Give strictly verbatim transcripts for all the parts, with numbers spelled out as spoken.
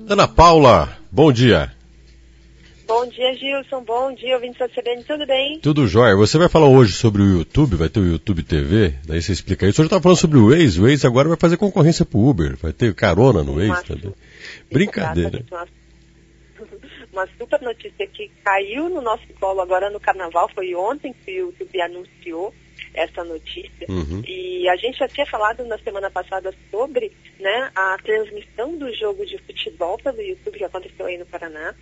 Ana Paula, bom dia. Bom dia, Gilson. Bom dia, ouvintes da C B N. Tudo bem? Tudo jóia. Você vai falar hoje sobre o YouTube, vai ter o YouTube T V, daí você explica isso. Hoje eu estava falando sobre o Waze, o Waze agora vai fazer concorrência pro Uber, vai ter carona no Waze Uma também. su- Brincadeira. Uma, uma super notícia que caiu no nosso colo agora no Carnaval, foi ontem que o YouTube anunciou essa notícia. Uhum. E a gente já tinha falado na semana passada sobre, né, a transmissão do jogo de futebol pelo YouTube que aconteceu aí no Paraná.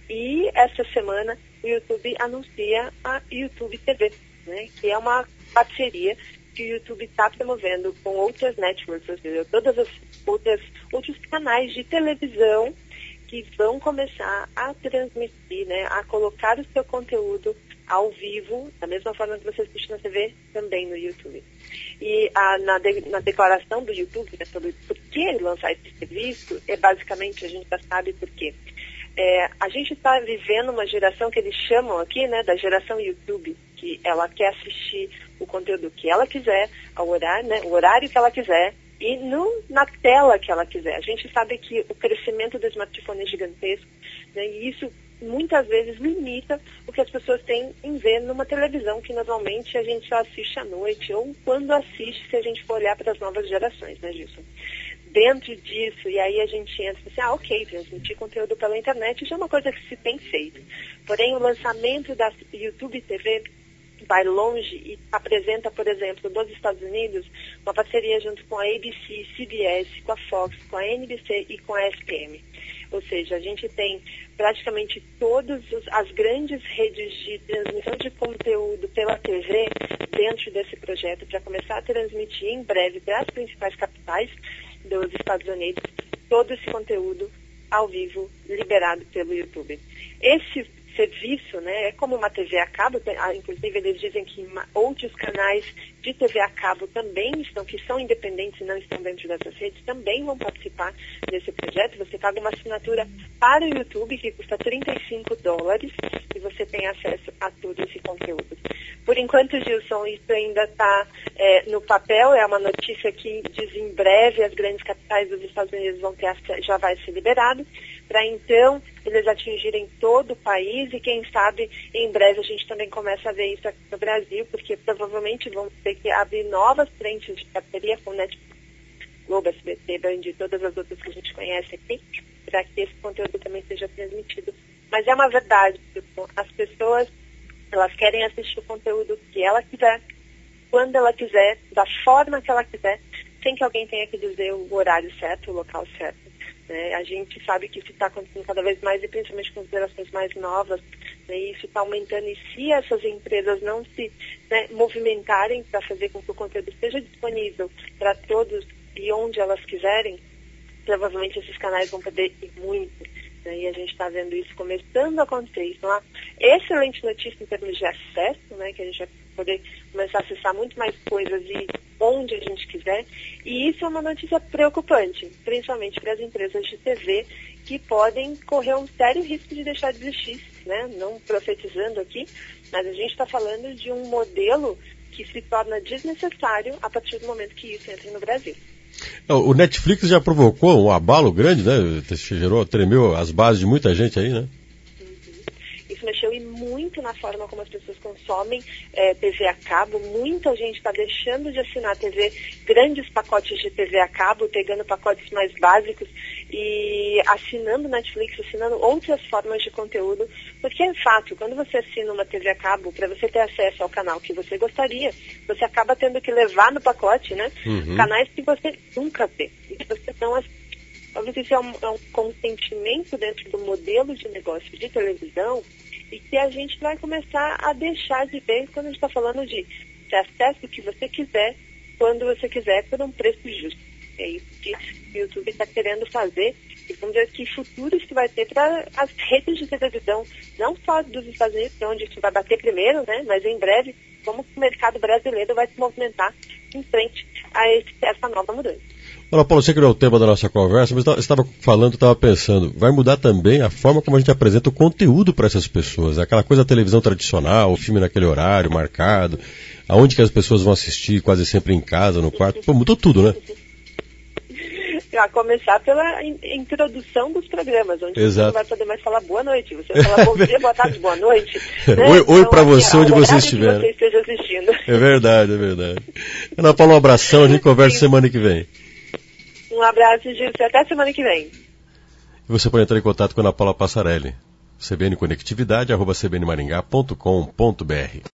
E essa semana o YouTube anuncia a YouTube T V, né, que é uma parceria que o YouTube está promovendo com outras networks, ou seja, todas as outras outros canais de televisão que vão começar a transmitir, né, a colocar o seu conteúdo ao vivo, da mesma forma que você assiste na T V, também no YouTube. E a, na, de, na declaração do YouTube, né, sobre por que lançar esse serviço, é basicamente, a gente já sabe por quê. É, a gente está vivendo uma geração que eles chamam aqui, né, da geração YouTube, que ela quer assistir o conteúdo que ela quiser, ao horário, né, o horário que ela quiser, e no, na tela que ela quiser. A gente sabe que o crescimento do smartphone é gigantesco, né, e isso muitas vezes limita o que as pessoas têm em ver numa televisão que normalmente a gente só assiste à noite, ou quando assiste, se a gente for olhar para as novas gerações, né, Gilson? Dentro disso, e aí a gente entra assim, ah, ok, transmitir conteúdo pela internet já é uma coisa que se tem feito. Porém, o lançamento da YouTube T V vai longe e apresenta, por exemplo, dos Estados Unidos, uma parceria junto com a A B C, C B S, com a Fox, com a N B C e com a S P M. Ou seja, a gente tem praticamente todas as grandes redes de transmissão de conteúdo pela T V dentro desse projeto para começar a transmitir em breve para as principais capitais dos Estados Unidos todo esse conteúdo ao vivo liberado pelo YouTube. Esse serviço, né, é como uma T V a cabo, inclusive eles dizem que outros canais de T V a cabo também estão, que são independentes e não estão dentro dessas redes, também vão participar desse projeto. Você paga uma assinatura para o YouTube que custa trinta e cinco dólares e você tem acesso a todo esse conteúdo. Por enquanto, Gilson, isso ainda está é, no papel, é uma notícia que diz em breve as grandes capitais dos Estados Unidos vão ter, já vai ser liberado, para então eles atingirem todo o país e quem sabe em breve a gente também começa a ver isso aqui no Brasil, porque provavelmente vão ter que abrir novas frentes de parceria com Netflix, Globo, S B T, Band e todas as outras que a gente conhece aqui, para que esse conteúdo também seja transmitido. Mas é uma verdade, tipo, as pessoas, elas querem assistir o conteúdo que ela quiser, quando ela quiser, da forma que ela quiser, sem que alguém tenha que dizer o horário certo, o local certo. Né? A gente sabe que isso está acontecendo cada vez mais, e principalmente com as gerações mais novas, né? E isso está aumentando. E se essas empresas não se, né, movimentarem para fazer com que o conteúdo esteja disponível para todos e onde elas quiserem, provavelmente esses canais vão perder muito. Né? E a gente está vendo isso começando a acontecer. Isso é uma excelente notícia em termos de acesso, né? Que a gente vai poder começar a acessar muito mais coisas e onde a gente quiser. E isso é uma notícia preocupante, principalmente para as empresas de T V, que podem correr um sério risco de deixar de existir, né? Não profetizando aqui, mas a gente está falando de um modelo que se torna desnecessário a partir do momento que isso entra no Brasil. O Netflix já provocou um abalo grande, né? Gerou, tremeu as bases de muita gente aí, né? Isso mexeu e muito na forma como as pessoas consomem é, T V a cabo. Muita gente está deixando de assinar T V, grandes pacotes de T V a cabo, pegando pacotes mais básicos e assinando Netflix, assinando outras formas de conteúdo, porque é fato, quando você assina uma T V a cabo, para você ter acesso ao canal que você gostaria, você acaba tendo que levar no pacote, né, uhum, canais que você nunca vê, e que você não assiste. Talvez isso é um, é um consentimento dentro do modelo de negócio de televisão e que a gente vai começar a deixar de ver quando a gente está falando de ter acesso o que você quiser, quando você quiser, por um preço justo. É isso que o YouTube está querendo fazer e vamos ver que futuro isso vai ter para as redes de televisão, não só dos Estados Unidos, onde isso vai bater primeiro, né, mas em breve, como o mercado brasileiro vai se movimentar em frente a esse, essa nova mudança. Olha, Paulo, você que não é o tema da nossa conversa, mas você estava falando, estava pensando, vai mudar também a forma como a gente apresenta o conteúdo para essas pessoas, aquela coisa da televisão tradicional, o filme naquele horário marcado, aonde que as pessoas vão assistir, quase sempre em casa, no quarto, pô, mudou tudo, né? A começar pela in- introdução dos programas, onde Exato. você não vai poder mais falar boa noite. Você vai falar bom dia, boa tarde, boa noite. Né? Oi, oi então, pra assim, você, onde ao você horário estiver. que você esteja assistindo. É verdade, é verdade. Ana Paula, um abração, a gente conversa semana que vem. Um abraço, Gil. Até semana que vem. E você pode entrar em contato com a Ana Paula Passarelli. C B N Conectividade, arroba c b n maringá ponto com ponto b r.